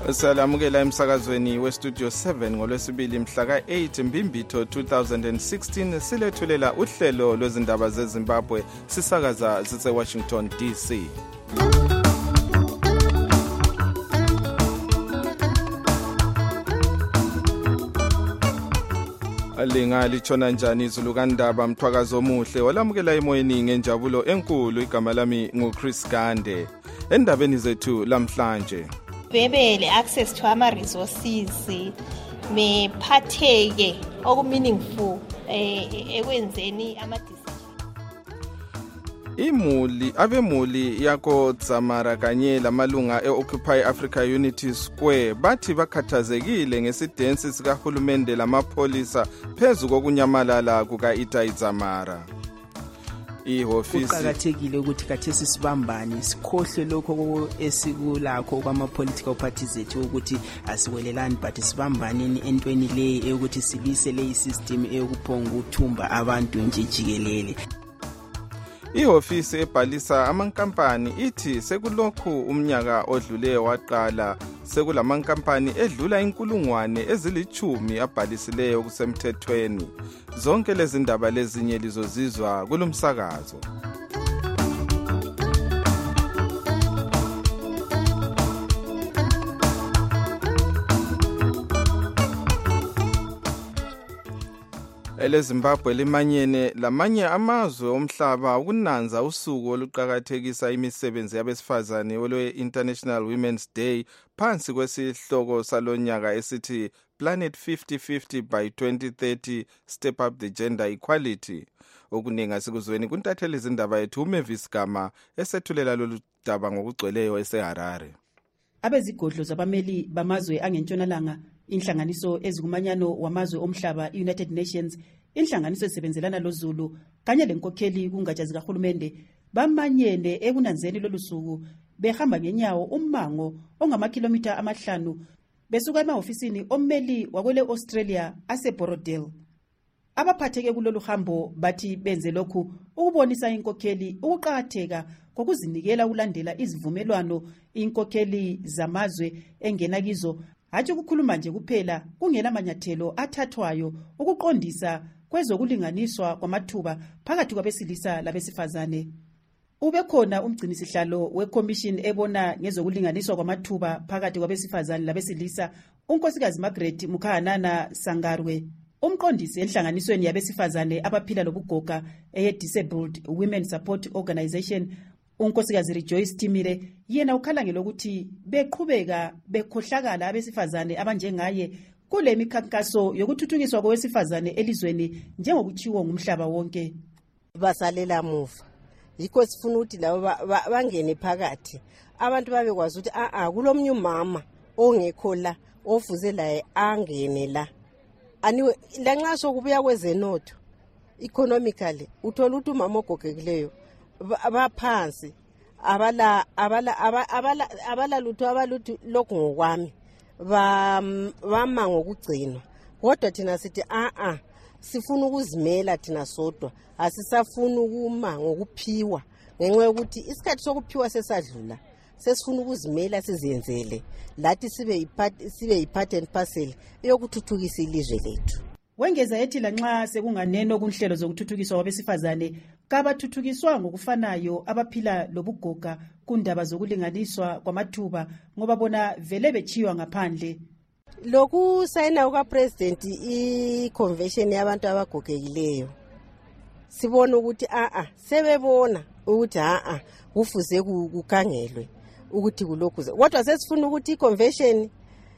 Salamukela emsakazweni westudio 7 ngolwesibili mhla ka-8 Mbimbitho 2016 silethulela uhlelo lwezindaba zeZimbabwe sisakaza sise-Washington DC. Alinga litshona njani izulu kandaba mthwakazo omuhle olamukela emoyeni ngenjabulo enkulu. Igama lami nguChris Gande. Endabeni zethu lamhlanje, bebele access to ama resources mephatheke okumeaningful ekwenzeni ama abemuli yako Dzamara kanye lamalunga e-Occupy Africa Unity Square bathi bakhathazekile ngesidensi sikahulumende lamapholisa phezu kokunyamalala kuka-Itai Dzamara. Kuqakathekile ukuthi kathesi sibambane sikhohle lokho esikulakho kwama-political parties ethu ukuthi asiwelelani but sibambaneni entweni le ukuthi silise le system eyokuphonga ukuthumba abantu nje jikelele. Ihofisi ebhalisa amankampani ithi sekulokhu umnyaka odlule waqala sekulamankampani edlula 10,000 abhalisileyo kusemthethweni. Zonke lezi ndaba lezinye lizozizwa kulomsakazo. EleZimbabwe limanyene lamanye amazwe omhlaba ukunanza usuku oluqakathekisa imisebenzi yabesifazane olwe-International Women's Day phansi kwesihloko salonyaka esithi Planet 50-50 by 2030 Step Up the Gender Equality. Okuningi asikuzweni kuntatheli izindaba yethu uMavis Gama esethulela lolu daba ngokugcweleyo eseHarare. Abezigodlo zabameli bamazwe angentshonalanga, inhlanganiso ezikumanyano wamazwe omhlaba United Nations, inhlanganiso esebenzelana loZulu kanye lenkokheli kungatsha zikahulumende bamanyene ekunanzeni lolusuku behamba ngenyawo ummango ongamakhilomitha 5 besuka emahofisini ommeli wakwele Australia aseBorodale. Abaphatheke kulolu hambo bathi benze lokhu ukubonisa inkokheli ukuqakatheka kokuzinikela ulandela izivumelwano inkokheli zamazwe engena kizo, hatshi ukukhuluma nje kuphela kungela manyathelo athathwayo ukuqondisa kwezokulinganiswa kwamathuba phakathi kwabesilisa labesifazane. Ubekhona umgcinisihlalo weCommission ebona ngezokulinganiswa kwamathuba phakathi kwabesifazane labesilisa, unkosikazi Margaret Mukhanana Sangarwe, umqondisi enhlanganisweni yabesifazane abaphila lobugoga eye-Disabled Women Support Organization, unkosikazi Rejoice Timire, yena ukhala ngelokuthi beqhubeka bekhohlakala abesifazane abanjengaye kule mikhankaso yokuthuthukiswa kowesifazane elizweni njengokuchiwo ngumhlaba wonke. Basalela muva, yikho sifuna ukuthi labo bangene phakathi, abantu babekwazi ukuthi kulomnye umama ongekho la ofuze la angene la. Aniwe lanxa sokubuya kwezenotho economically uthola ukuthi umama ogogekileyo baphansi abala lutho abaluthi lokhu ngokwami bama ngokugcinwa, kodwa thina sithi sifuna ukuzimela thina sodwa, asisafuni ukuma ngokuphiwa ngenxa yokuthi isikhathi sokuphiwa sesadlula, sesifuna ukuzimela sizenzele lathi sibe yi-part and parcel eyokuthuthukisa ilizwe lethu. Wengeza ethi lanxa sekunganeno kunhlelo zokuthuthukiswa kwabesifazane kabathuthukiswa ngokufanayo abaphila lobugoga kundaba zokulinganiswa kwamathuba ngoba bona vele bechiwa ngaphandle. Lokhu sayina ukaPresident i-convention yabantu abagogekileyo sibona ukuthi sebebona ukuthi kufuze kukhangelwe ukuthi kulokhu, kodwa sesifuna ukuthi i-convention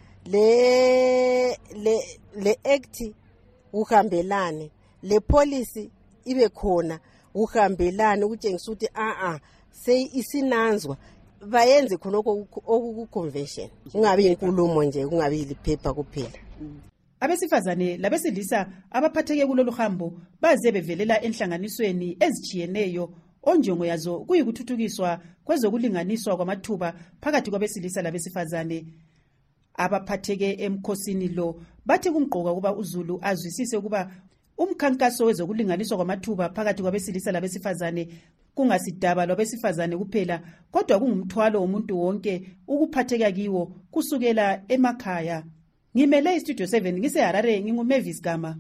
le act uhambelane, le policy ibe khona uhambelane ukutshengisa ukuthi isinanzwa bayenze khonoko oku-convention, kungabi inkulumo nje, kungabi liphepha kuphela. Abesifazane labesilisa abaphatheke kulolu hambo baze bevelela enhlanganisweni ezijiyeneyo onjongo yazo kuyikuthuthukiswa kwezokulinganiswa kwamathuba phakathi kwabesilisa labesifazane. Abaphatheke emkhosini lo bathi kumgqoka kuba uZulu azwisise kuba umkhankaso wezokulinganiswa kwamathuba phakathi kwabesilisa labesifazane kungasidaba lwabesifazane kuphela kodwa kungumthwalo womuntu wonke ukuphatheka kiwo kusukela emakhaya. Ngimele iStudio 7 ngiseHarare nginguMavis Gama.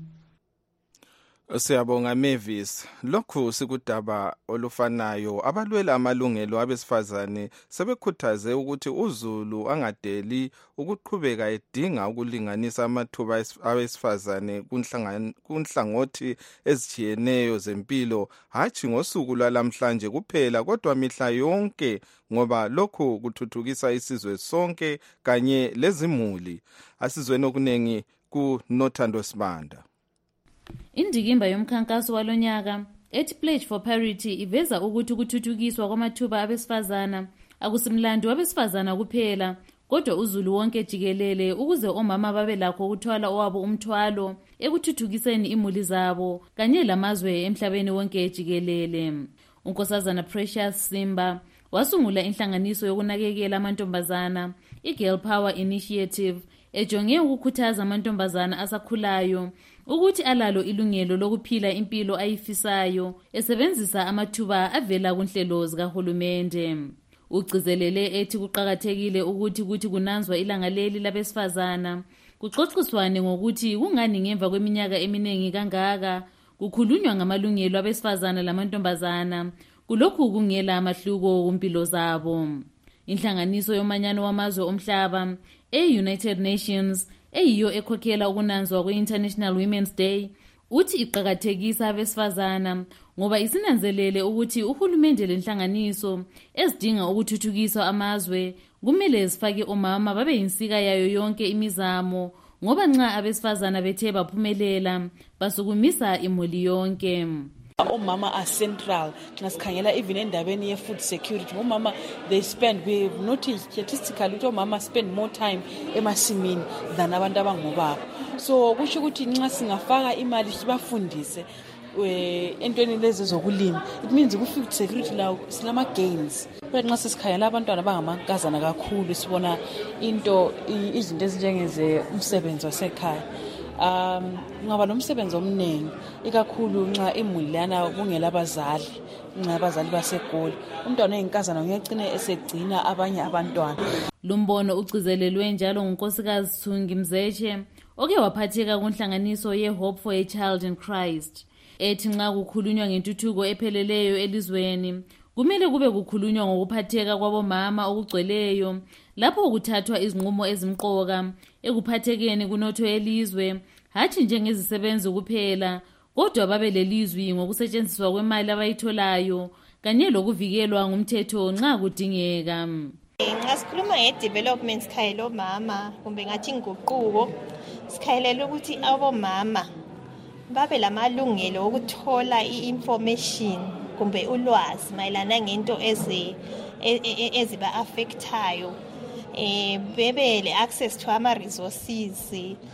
Siyabonga Mavis. Lokhu sikudaba olufanayo abalwela amalungelo abesifazane sebekhuthaze ukuthi uZulu angadeli ukuqhubeka edinga ukulinganisa amathuba abesifazane kunhlangothi ezitshiyeneyo zempilo hathi ngosuku lwalamhlanje kuphela kodwa mihla yonke ngoba lokhu kuthuthukisa isizwe sonke kanye lezimuli. Asizweni okunengi kuNothando Sibanda. Indikimba yomkhankaso walonyaka ethi Pledge for Parity iveza ukuthi ukuthuthukiswa kwamathuba abesifazana akusimlando wabesifazana kuphela kodwa uZulu wonke jikelele ukuze omama babe lakho ukuthwala owabo umthwalo ekuthuthukiseni imuli zabo kanye lamazwe emhlabeni wonke jikelele. Unkosazana Precious Simba wasungula inhlanganiso yokunakekela amantombazana iGirl Power Initiative ejonge ukukhuthaza amantombazana asakhulayo ukuthi alalo ilungelo lokuphila impilo ayifisayo esebenzisa amathuba avela kunhlelo zikahulumende. Ugcizelele ethi kuqhakathekile ukuthi kunanzwa ilanga leli labesifazana kuxoxiswane ngokuthi kungani ngemva kweminyaka eminingi kangaka kukhulunywa ngamalungelo abesifazana lamantombazana kulokhu kungela amahluko kumpilo zabo. Inhlanganiso yomanyano wamazwe omhlaba e-United Nations eyiyo ekhokhela ukunanzwa kwe-International Women's Day uthi iqhakathekisa abesifazana ngoba isinanzelele ukuthi uhulumende lenhlanganiso ezidinga ukuthuthukiswa amazwe kumele zifake omama babe yinsika yayo yonke imizamo ngoba nxa abesifazana bethe baphumelela basukumisa imuli yonke. Omama are central. Nasikhangela even endabeni ye food security. Omama they spend, we've noticed statistically ukuthi omama spend more time emasimini than abantu abangobaba. So kusho ukuthi nxa singafaka imali sibafundise entweni lezi zokulima, it means ku food security lawo sinama gains. Kodwa nxa sisikhangela abantwana bangamankazana kakhulu sibona izinto ezinjengeze umsebenzi wasekhaya. Ngaba nomsebenzi omningi ikakhulu nxa imuli lana kungela abazali nxa abazali basegoli umntwana oyinkazana uyagcina esegcina abanye abantwana. Lumbono ugcizelelwe njalo ngunkosikazi Thungi Mzeche oke waphatheka kunhlanganiso ye-Hope for a Child in Christ ethi nxa kukhulunywa ngentuthuko epheleleyo elizweni kumele kube kukhulunywa ngokuphatheka kwabomama okugcweleyo lapho kuthathwa izinqumo ezimqoka ekuphathekeni kunotho elizwe hathi njengezisebenzi kuphela kodwa babe lelizwi ngokusetshenziswa kwemali abayitholayo kanye lokuvikelwa ngumthetho nxa kudingeka. Nxa sikhuluma nge-development sikhayela omama kumbe ngathi inguquko sikhayelela ukuthi abomama babe lamalungelo okuthola i-information kumbe ulwazi mayelana ngento eziba affectayo bebe le access to ama resources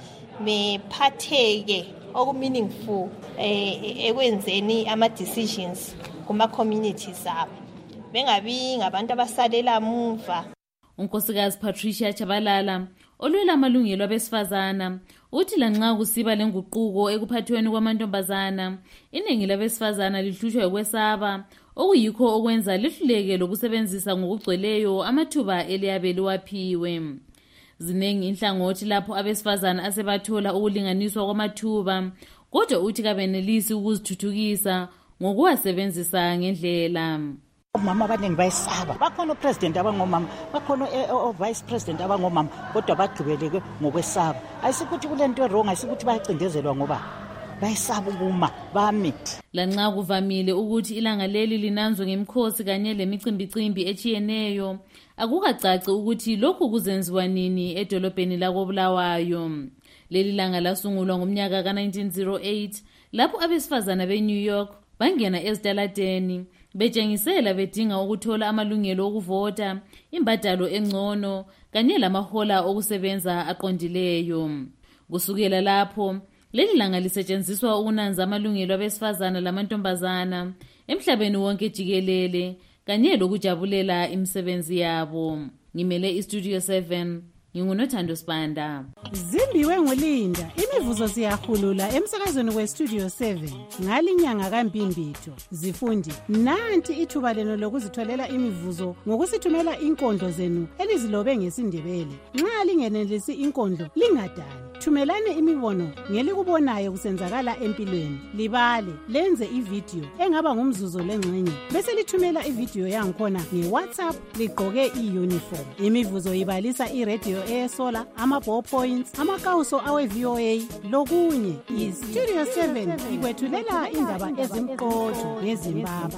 bephatheke oku-meaningful ekwenzeni ama-decisions kuma-communities abo bengabi ngabantu abasalela muva. Unkosikazi Patricia Chabalala olwela amalungelo abesifazana uthi lanxa kusiba lenguquko ekuphathweni kwamantombazana iningi labesifazana lihlushwa ukwesaba okuyikho okwenza lihluleke lokusebenzisa ngokugcweleyo amathuba eliyabe liwaphiwe. Zinengi inhlangothi lapho abesifazana asebathola ukulinganiswa kwamathuba kodwa uthi kabenelisi ukuzithuthukisa ngokuwasebenzisa ngendlela. Omama abaningi bayisaba. Bakhona upresident abangomama, bakhona vice president abangomama kodwa bagqibeleke ngokwesaba. Ayisikuthi kulento wrong, ayisikuthi bayacindezelwa ngoba bayisaba ukuma bami. Lanxa kuvamile ukuthi ilanga leli linanzwe ngemikhosi kanye lemicimbicimbi echiyeneyo akukacaci ukuthi lokhu kuzenziwa nini edolobheni lakoBulawayo. Leli langa lasungulwa ngomnyaka ka-1908 lapho abesifazana beNew York bangena ezitaladeni betshengisela bedinga ukuthola amalungelo okuvota, imbadalo engcono kanye lamahola okusebenza aqondileyo. Kusukela lapho leli langa lisetshenziswa ukunanza amalungelo abesifazana lamantombazana emhlabeni wonke jikelele kanye lokujabulela imisebenzi yabo. Ngimele iStudio 7 ngingunothando Sibanda. Zimbiwe nguLinda, imivuzo siyahulula emsakazweni weStudio 7 ngalinyanga kaMbimbitho. Zifundi, nanti ithuba leno lokuzitholela imivuzo ngokusithumela inkondlo zenu elizilobe ngesindebele. Nxa lingenelisi inkondlo lingadani. Thumelane imibono ngelikubonayo kusenzakala empilweni. Libale, lenze ivideo engaba ngumzuzu lengxenye. Bese lithumela ivideo yangikhona ngeWhatsApp ligqoke iuniform. Imivuzo ibalisa iradio esola, ama-ballpoints, amakawuso awe-VOA lokunye. iStudio 7 ikwethulela indaba ezimqotho ngeZimbabwe.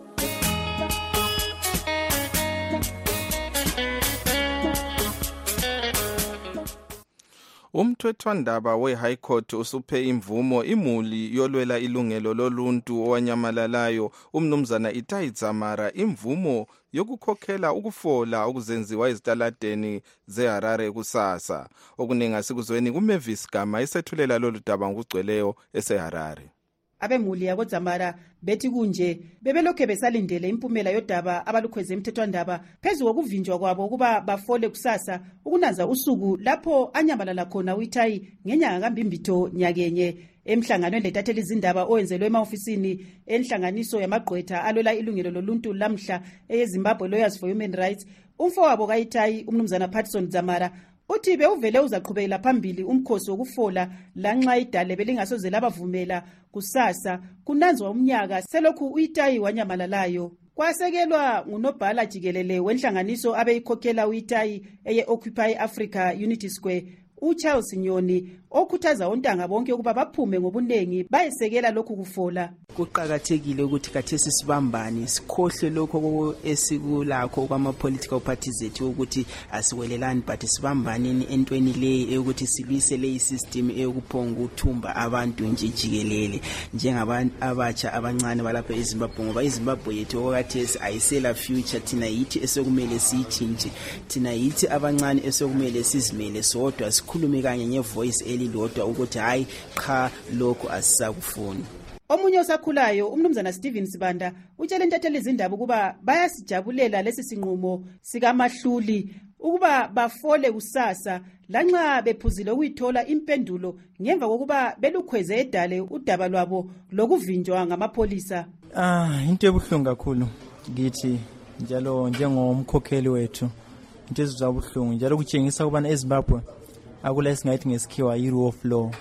Umthethwandaba we-High Court usuphe imvumo imuli yolwela ilungelo loluntu owanyamalalayo umnumzana Itai Dzamara imvumo yokukhokhela ukufola okuzenziwa ezitaladeni zeHarare kusasa. Okuningi asikuzweni kuMavis Gama isethulela lolu daba ngokugcweleyo eseHarare. Abemuli yakoDzamara bethi kunje bebelokhe besalindele impumela yodaba abalukhweze emthethwandaba phezu kokuvinjwa kwabo ukuba bafole kusasa ukunanza usuku lapho anyamalala khona uItai ngenyanga kaMbimbitho nyakenye. Emhlanganweni letatheli izindaba owenzelwe emaofisini enhlanganiso yamagqwetha alwela ilungelo loluntu lamhla eZimbabwe Lawyers for Human Rights, umfowabo kaItai umnumzana Patson Dzamara uthi bewuvele uzaqhubekela phambili umkhosi wokufola lanxa idale belingasoze labavumela kusasa kunanzwa umnyaka selokhu uItai wanyamalalayo. Kwasekelwa ngunobhala jikelele wenhlanganiso abeyikhokhela uItai eye-Occupy Africa Unity Square uCharles Nyoni okhuthaza ontanga bonke ukuba baphume ngobunengi bayesekela lokhu kufola. Kuqakathekile ukuthi kathesi sibambane sikhohle lokho esikulakho kwama-political parties ethu ukuthi asiwelelani but sibambaneni entweni le ukuthi silwise le system eyokuphonga ukuthumba abantu nje jikelele njengabantu abatsha abancane balapha eZimbabwe ngoba iZimbabwe yethu okathesi ayisela future thina yithi esekumele siyitshintshe thina yithi abancane esekumele sizimele sodwa sikhulume kanye ngevoice elilodwa ukuthi hayi cha lokho asisakufuni. Omunye osakhulayo umnumzana Steven Sibanda utshela intatheli izindaba ukuba bayasijabulela lesi sinqumo sikaMahluli ukuba bafole kusasa lanxa bephuzile ukuyithola impendulo ngemva kokuba belukhweze edale udaba lwabo lokuvinjwa ngamapholisa. Into ebuhlungu kakhulu ngithi njalo njengomkhokheli wethu into ezizwa ubuhlungu njalo kutshengisa ukubana eZimbabwe akula esingathi ngesikhiwa i-rule of law.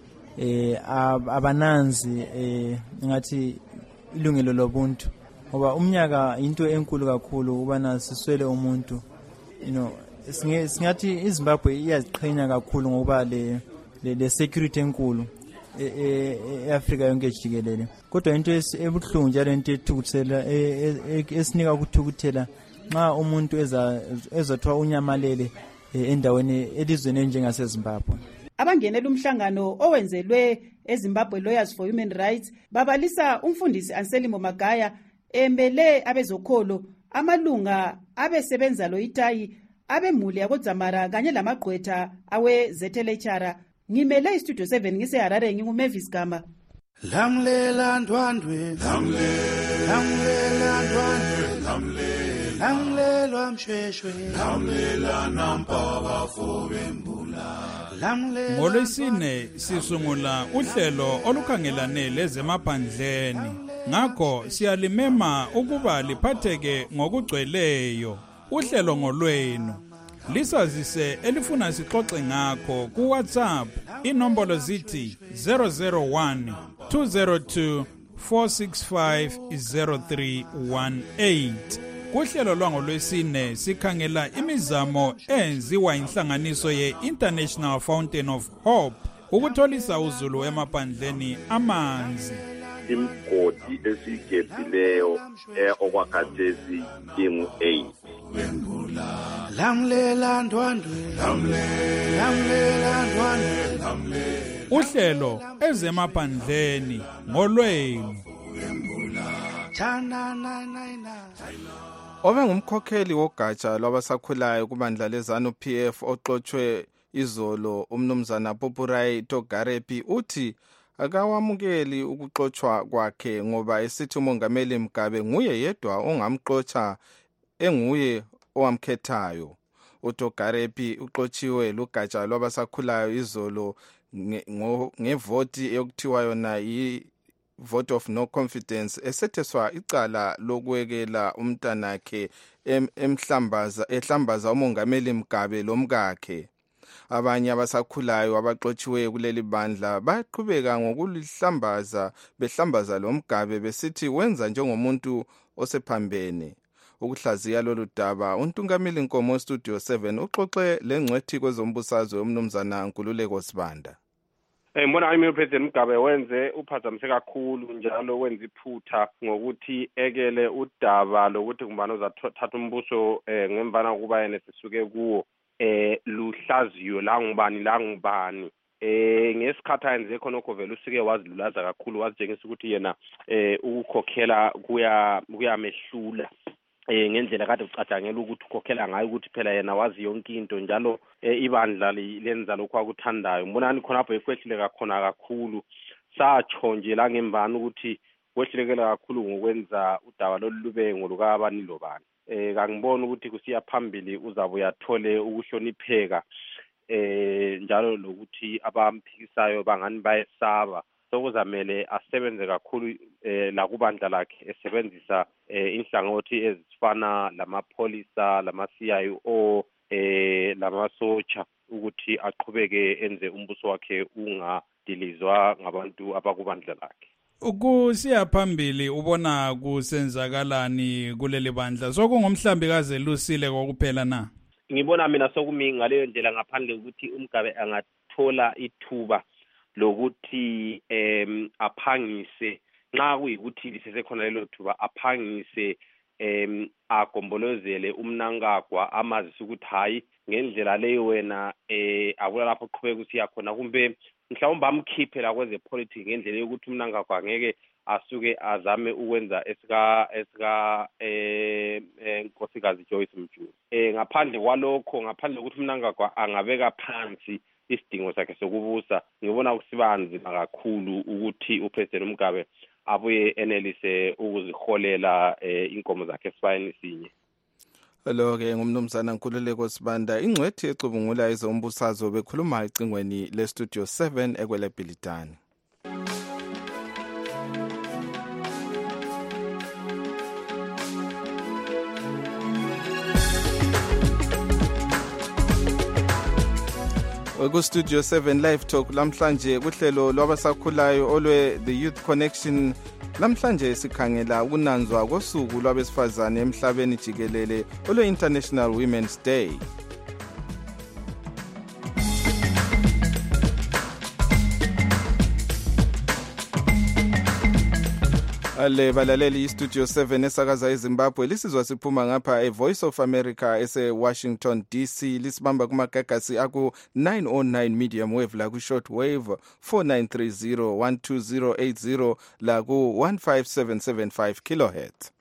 Abananzi ngathi ilungelo lobuntu ngoba umnyaka into enkulu kakhulu ubana siswele umuntu singathi iZimbabwe iyaziqhenya kakhulu ngoba le security enkulu eAfrika yonke jikelele kodwa into ebuhlungu njalo into ethukuthela esinika ukuthukuthela nxa umuntu ezothwa unyamalele endaweni elizweni njengaseZimbabwe. Abangenela umhlangano owenzelwe eZimbabwe Lawyers for Human Rights babalisa umfundisi Anselmo Magaya emele abezokholo amalunga abesebenza loItai abemuli yakoDzamara kanye lamagqwetha aweZTLHR. Ngimele iStudio 7 ngiseHarare nginguMavis Gama. Lamlela ndwandwe lamlela ndwandwe lamlelwa mshweshwe lamlela nampa bafobembula. NgoLwesine sisungula uhlelo olukhangelane lezemaphandleni ngakho siyalimema ukuba liphatheke ngokugcweleyo. Uhlelo ngolwenu lisazise elifuna sixoxe ngakho ku WhatsApp inombolo zithi 001 202 465 0318. Kuhlelo lwangolwesine sikhangela imizamo enziwa inhlanganiso ye-International Fountain of Hope ukutholisa uzulu emaphandleni amanzi. Imgodi esigebhileyo okwakhathesi ingu-8. Lamlela ndwandwe lamlela ndwandwe. Uhlelo ezemaphandleni ngolwenu. Obe ngumkhokheli wogatsha lwabasakhulayo kubandla lezanu PF oxotshwe izolo umnumzana Popurai Togarepi uthi akawamukeli ukuxotshwa kwakhe ngoba esithi umongameli Mugabe nguye yedwa ongamxotsha enguye owamkhethayo. uTogarepi uxotshiwe lugatsha lwabasakhulayo izolo ngevoti eyokuthiwa yona vote of no confidence esetheswa icala lokwekela umntanakhe ehlambaza umongameli Mugabe lomkakhe. Abanye abasakhulayo abaxotshiweyo kuleli bandla baqhubeka behlambaza lo Mugabe besithi wenza njengomuntu osephambene. Ukuhlaziya lolu daba uNtungameli Nkomo Studio 7 uxoxe lengcwethi kwezombusazwe umnumzana Nkululeko Sibanda. Mbona uPresident Mugabe wenze uphazamise kakhulu njalo wenza iphutha ngokuthi ekele udaba lokuthi kumbani uzathatha umbuso ngemvana kuba yena sisuke kuwo luhlaziyo la ngubani ngesikhathi ayenze khonokho vele usike wazilulaza kakhulu wazitshengisa ukuthi yena ukukhokhela kuyamehlula ngendlela kade ucatshangela ukuthi ukhokhela ngayo ukuthi phela yena wazi yonke into njalo ibandla lenza lokho akuthandayo. Mbonani khonapho ekwehluleka khona kakhulu satsho nje la ngembani ukuthi kwehlulekela kakhulu ngokwenza udaba lolube ngolukabani lobani. Kangibona ukuthi kusiya phambili uzabe yathole ukuhlonipheka njalo lokuthi abamphikisayo bangani bayesaba. Sokuzamele asebenze kakhulu la kubandla lakhe esebenzisa inhlangothi ezifana lamapolisa lama-CIO lamasotsha ukuthi aqhubeke enze umbuso wakhe ungadilizwa ngabantu abakubandla lakhe. Ukusiya phambili ubona kusenzakalani kuleli bandla sokungumhlambi kaze lusile kokuphela na? Ngibona mina sokumi ngaleyo ndlela ngaphandle ukuthi uMgabe angathola ithuba lokuthi aphangise nxa kuyikuthi lisesekhona lelo thuba aphangise agombolozele umnankagwa amazisi ukuthi hayi ngendlela leyo wena akula lapho qhubeka usiya khona kumbe mhlawumbe amkhiphe la kweze politics ngendlela yokuthi umnankagwa angeke asuke azame ukwenza esika Nkosikazi Joyce Mjulu. Ngaphandle kwalokho ngaphandle ukuthi umnankagwa angabeka phansi isidingo sakhe sokubusa ngibona kusibanzi kakhulu ukuthi uPresident Mugabe abuye enelise ukuziholela inkomo zakhe esibayeni sinye. Lo ke ngumnumzana Nkululeko Sibanda ingcwethi ecubungula izombusazwe bekhuluma icingweni le Studio 7 ekwele Bhilitani. Ku Studio 7 Live Talk lamhlanje kuhlelo lwabasakhulayo olwe The Youth Connection. Lamhlanje sikhangela ukunanzwa kosuku lwabesifazane emhlabeni jikelele olwe International Women's Day. Ale balaleli Studio 7 esakaza eZimbabwe lisizwa siphuma ngapha eVoice of America ese-Washington DC lisibamba kumagagasi aku 909 medium wave la ku short wave 4930 12080 la ku 15775 kilohertz.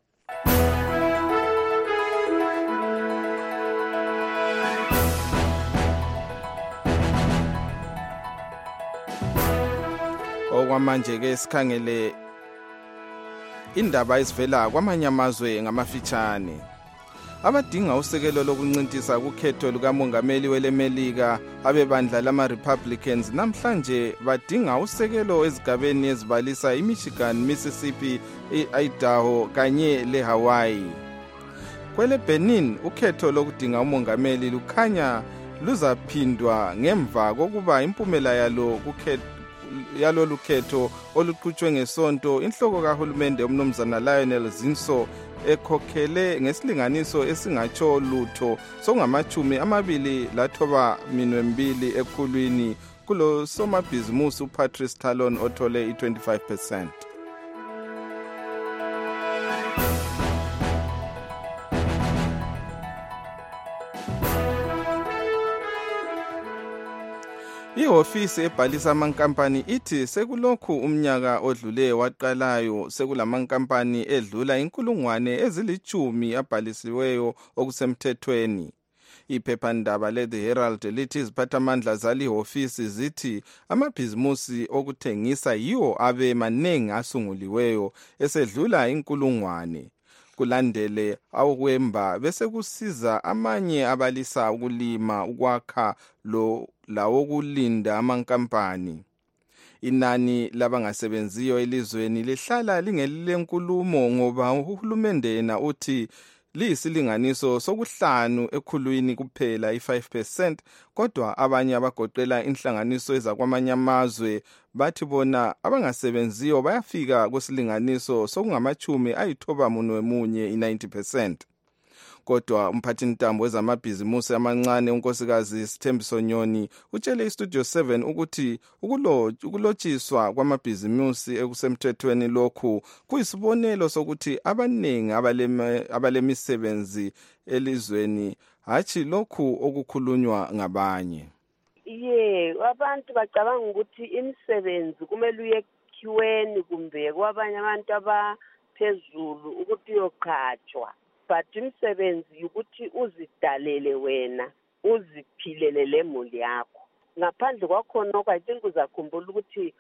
Okwamanje ke sikhangele indaba ezivela kwamanye amazwe ngamafitshane. Abadinga usekelo lokuncintisa kukhetho lukamongameli welemelika abebandla lama-Republicans namhlanje badinga usekelo ezigabeni ezibalisa iMichigan, Mississippi, Idaho kanye leHawaii. Kwele Benin ukhetho lokudinga umongameli lukhanya luzaphindwa ngemva kokuba impumela yalolu khetho oluqhutshwe ngesonto inhloko kahulumende umnumzana Lionel Zinso ekhokhele ngesilinganiso esingatsho lutho songama-29 ekhulwini kulo somabhizimusi uPatrice Talon othole i-25%. Ihofisi ebhalisa amankampani ithi sekulokhu umnyaka odlule waqalayo sekulamankampani edlula 10,000 abhalisiweyo okusemthethweni. Iphephandaba le-The Herald lithi iziphathamandla zalihofisi zithi amabhizimusi okuthengisa yiwo abe maningi asunguliweyo esedlula 1,000. kulandele awukwemba bese kusiza amanye abalisa ukulima ukwakha lawo kulinda amankampani. Inani labangasebenziyo elizweni lihlala lingelenkulumo ngoba uhulumende yena uthi liyisilinganiso sokuhlanu ekhulwini kuphela i5%, kodwa abanye abagoqela inhlanganiso ezakwamanye amazwe bathi bona abangasebenziyo bayafika kusilinganiso sokungama91 i90%. Kodwa umphathintambo wezamabhizimusi amancane unkosikazi Sithembiso Nyoni utshele iStudio 7 ukuthi ukulotshiswa kwamabhizimusi ekusemthethweni lokhu kuyisibonelo sokuthi abaningi abalemisebenzi elizweni hatshi lokhu okukhulunywa ngabanye. Abantu bacabanga ukuthi imisebenzi kumele uyekhiweni kumbe kwabanye abantu abaphezulu ukuthi uyoqhatshwa. But imisebenzi ukuthi uzidalele wena, uziphilele lemuli yakho. Ngaphandle kwakhona I think uzakhumbula ukuthi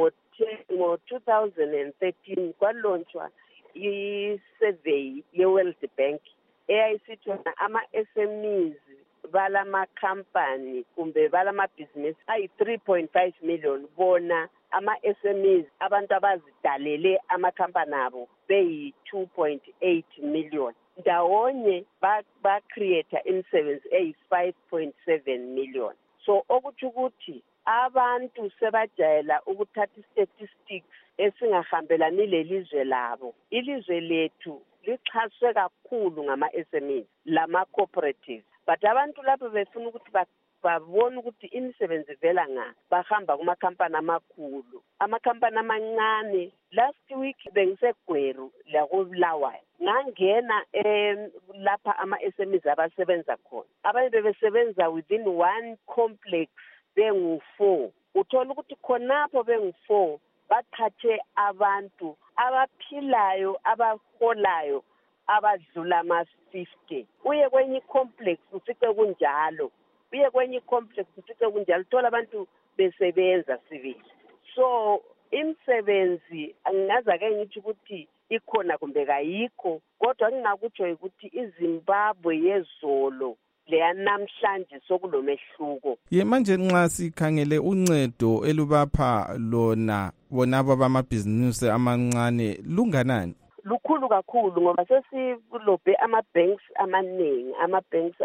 ngo-2013 kwalonchwa i-survey ye-World Bank eyayisithi ama-SMEs balama-company kumbe balamabhizinisi ayi-3.5 million bona ama-SMEs abantu abazidalele amakhampani abo beyi-2.8 million. Ndawonye ba-create imisebenzi eyi-5.7 million. So okuthi ukuthi abantu sebajayela ukuthatha statistics esingahambelani lelizwe labo. Ilizwe lethu lixhaswe kakhulu ngama-SMEs lama-cooperatives. But abantu lapho befuna ukuthi babona ukuthi imisebenzi vela nga bahamba kumakhampani amakhulu. Amakhampani amancane last week bengisegweru lakuBulawayo. Ngangena lapha ama-SMEs abasebenza khona. Abanye bebesebenza within one complex bengu-4. Uthola ukuthi khonapho bengu-4 bathathe abantu abaphilayo abaholayo abadlula ama-50. Uye kwenye complex ufice kunjalo. Uye kwenye complex ufice kunjalo. Thola abantu besebenza sibili. So imisebenzi angaza ke ngithi ukuthi ikhona kumbe kayikho, kodwa ngingakutsho ukuthi iZimbabwe yezolo leyanamhlanje sokulomehluko. Manje nxa sikhangele uncedo elubapha lona bonabo bamabhizinisi amancane lunganani? Lukhulu kakhulu ngoba sesilobhe ama-banks amaningi, ama-banks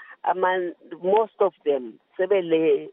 most of them sebele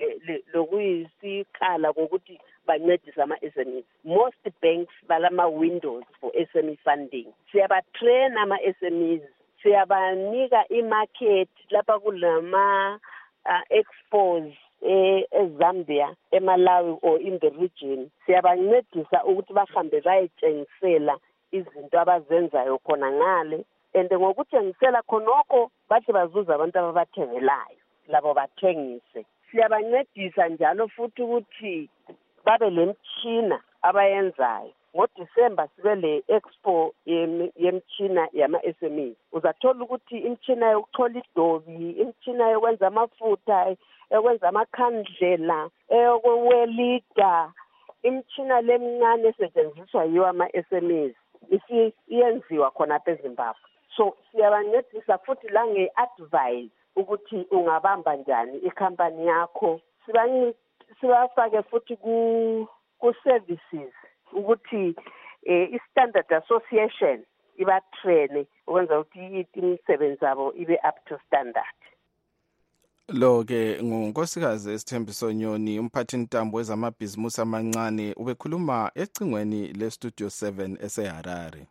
lokuyisikhala kokuthi bancedisa ama-SMEs. Most banks balama-windows for SME funding. Siyabatrain ama-SMEs, siyabanika i-market lapha kulama expos eZambia, eMalawi or in the region. Siyabancedisa ukuthi bahambe bayetshengisela izinto abazenzayo khona ngale, and ngokutshengisela khonoko bathi bazuza abantu ababathengelayo labo bathengise. Siyabancedisa njalo futhi ukuthi babe lemtshina abayenzayo. NgoDisemba sibe le expo yemtshina yama-SMEs. Uzathola ukuthi imtshina yokuchola idobi, imtshina yokwenza amafutha, yokwenza amakhandlela, yokuwelida, imtshina lemncane esetshenziswa yiwo ama-SMEs isiyenziwa khona eZimbabwe. So siyabancedisa futhi la nge-advise ukuthi ungabamba njani ikhampani yakho. Sibafake futhi ku-services ukuthi i-Standard Association ibatrain ukwenza ukuthi imisebenzi yabo ibe up to standard. Lo ke ngunkosikazi Sithembiso Nyoni, umphathintambo wezamabhizimusi amancane, ubekhuluma ecingweni leStudio 7 eseHarare.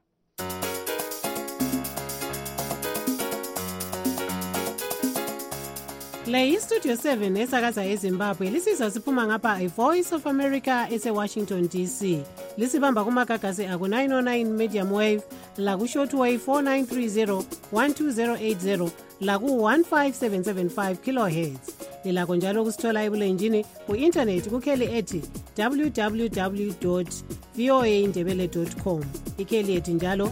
Le iStudio 7 esakaza eZimbabwe lisizwa siphuma ngapha iVoice of America eseWashington DC. Lisibamba kumagagasi aku-909 medium wave, laku-shortwave 4930 12080, laku-15775 kilohertz. Lilakho njalo kusithola ebulenjini ku-internet kukheli ethi www.voaindebele.com. Ikheli ethi njalo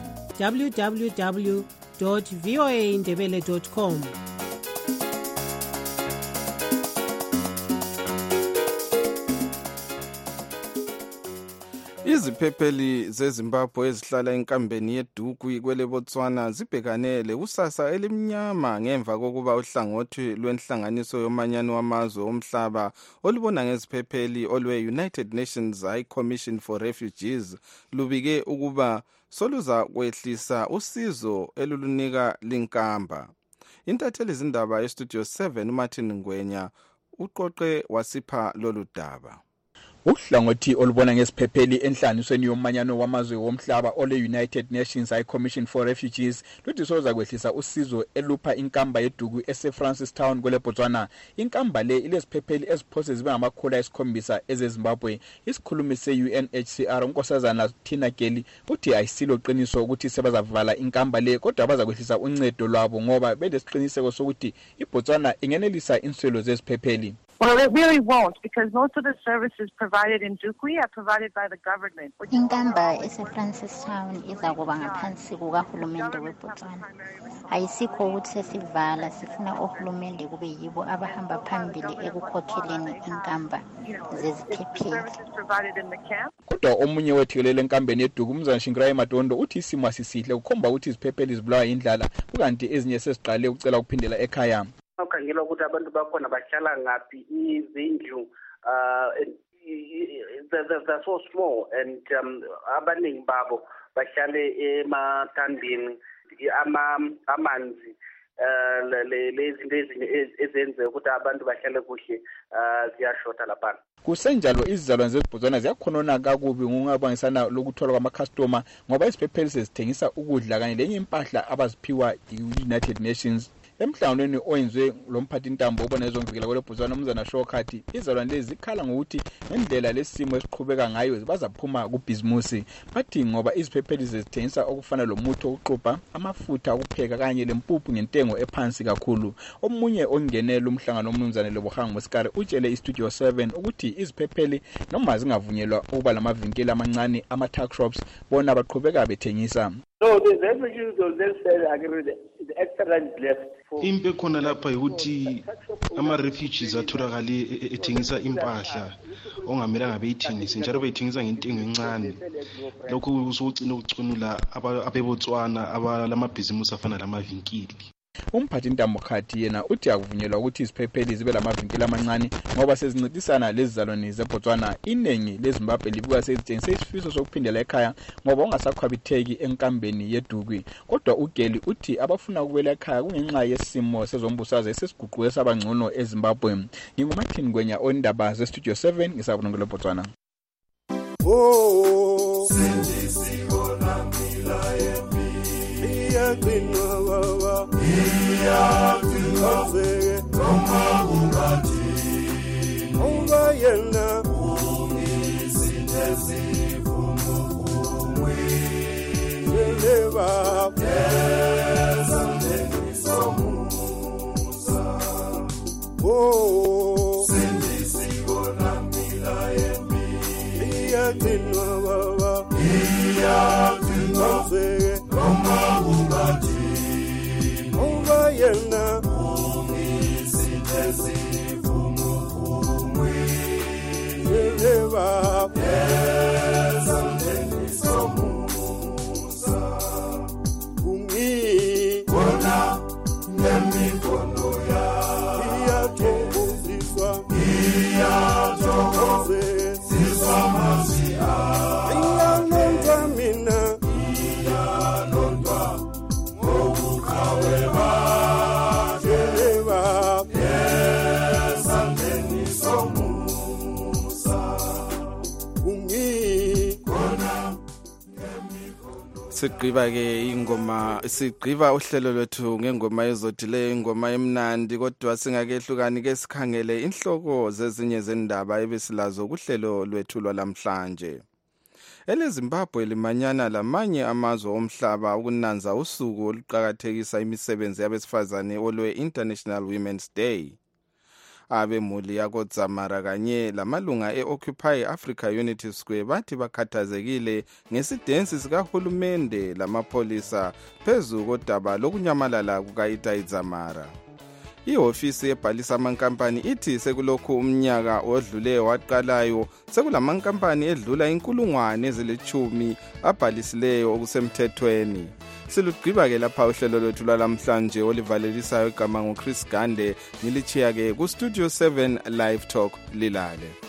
www.voaindebele.com. Iziphepheli zeZimbabwe ezihlala enkambeni yeDuku kwele Botswana zibhekane lekusasa elimnyama ngemva kokuba uhlangothi lwenhlanganiso yomanyano wamazwe omhlaba olubona ngeziphepheli olwe-United Nations High Commission for Refugees lubike ukuba soluza kwehlisa usizo elulunika linkamba. Intatheli zindaba yestudio 7 uMartin Ngwenya uqoqe wasipha lolu daba. Uhlangothi olubona ngesiphepheli enhlanganisweni yomanyano wamazwe womhlaba ole-United Nations High Commission for Refugees luthi soza kwehlisa usizo elupha inkamba yeDuku ese-Francistown kwele Botswana. Inkamba le ileziphepheli eziphose zibe ngamakhulu 7 ezeZimbabwe. Isikhulumi se-UNHCR unkosazana Tina Kelly uthi ayisilo qiniso ukuthi sebazavala inkamba le kodwa baza kwehlisa uncedo lwabo ngoba belesiqiniseko sokuthi iBotswana ingenelisa inswelo zeziphepheli. Well, it really won't, because most of the services provided in Dukwi are provided by the government. Inkamba ese-Francistown iza kuba ngaphansi kukahulumende weBotswana. Ayisikho ukuthi sesivala, sifuna ohulumende kube yibo abahamba phambili ekukhokheleni inkamba zeziphepheli. Kodwa omunye wethikelele enkambeni yeDuku umzana Shingrayi Madondo uthi isimo asisihle kukhomba ukuthi iziphepheli zibulawa indlala kukanti ezinye sesiqale ukucela ukuphindela ekhaya. Ukhangela ukuthi abantu bakhona bahlala ngaphi izindlu they're so small and abaningi babo bahlale emathandeni amanzi lezinto ezenze ukuthi abantu bahlale kuhle ziyashota lapha. Kusenjalo izizalwane zeBotswana ziyakhonona kakubi ngokungabangisana lokuthola kwama-customer ngoba iziphepheli sezithengisa ukudla kanye lenye impahla abaziphiwa yi-United Nations. Emhlanganweni oyenziwe lomphathi intambo obona ezomvikela kwele Botswana umzana Shokhathi izalwane lezi zikhala ngokuthi ngendlela lesimo esiqhubeka ngayo bazaphuma kubhizimusi. Bathi ngoba iziphepheli zezithengisa okufana lomuthi wokuxubha, amafutha okupheka kanye lempuphu ngentengo ephansi kakhulu. Omunye ongenela umhlangano omnumzane Lebogang Mosikare utshele iStudio 7 ukuthi iziphepheli noma zingavunyelwa ukuba lamavinkili amancane ama-tuck shops bona baqhubeka bethengisa. So the refugees will then say the extra rand left. Impe khona lapha ukuthi ama-refugees atholakale ethengisa impahla ongamelanga beyithengise njalo beyithengisa ngentengo encane. Lokhu usugcina ukucunula abeBotswana abalamabhizimusi afana lamavinkili. Umphathi intambo Khathi yena uthi akuvunyelwa ukuthi iziphepheli zibe lamavinkili amancane ngoba sezincintisana lezizalwane zeBotswana. Inengi leZimbabwe libuka sezithengisa isifiso sokuphindela ekhaya ngoba ungasakhwabitheki enkambeni yeDuku. Kodwa uGeli uthi abafuna ukubuyela ekhaya kungenxa yesimo sezombusazwe esesiguquke sabangcono eZimbabwe. NginguMartin Ngwenya ondaba zeStudio 7 ngisabonongela eBotswana. Oh, sendisiona milaye iyaqinwa baba iyaqinwa noma kungathi ungayena ungisithezivumuvumwe leleba esandengisomusa oh sendisiona milaye iyaqinwa baba iyaqinwa noma kungathi ungayena ungisithezivumuvumwe leleba esandengisomusa ungibona nemikono iyathokoziswa iyathokoziswa masiya ingalonda mina sigqiba uhlelo lwethu ngengoma ezodile ingoma emnandi kodwa singakehlukani ke sikhangele inhloko zezinye zendaba ebesilazo kuhlelo lwethu lwalamhlanje. EleZimbabwe limanyana lamanye amazwe omhlaba ukunanza usuku oluqhakathekisa imisebenzi yabesifazane olwe-International Women's Day. Abemuli yakoDzamara kanye lamalunga e-Occupy Africa Unity Square bathi bakhathazekile ngesidensi sikahulumende lamapolisa phezu kodaba lokunyamalala kuka-Itai Dzamara. ihofisi ebhalisa amankampani ithi sekulokhu umnyaka odlule waqalayo sekulamankampani edlula 1,010 abhalisileyo okusemthethweni. Silugqiba ke lapha uhlelo lwethu lwalamhlanje olivalelisayo igama nguChris Gande, ngilichiya ke ku Studio 7 Live Talk lilale.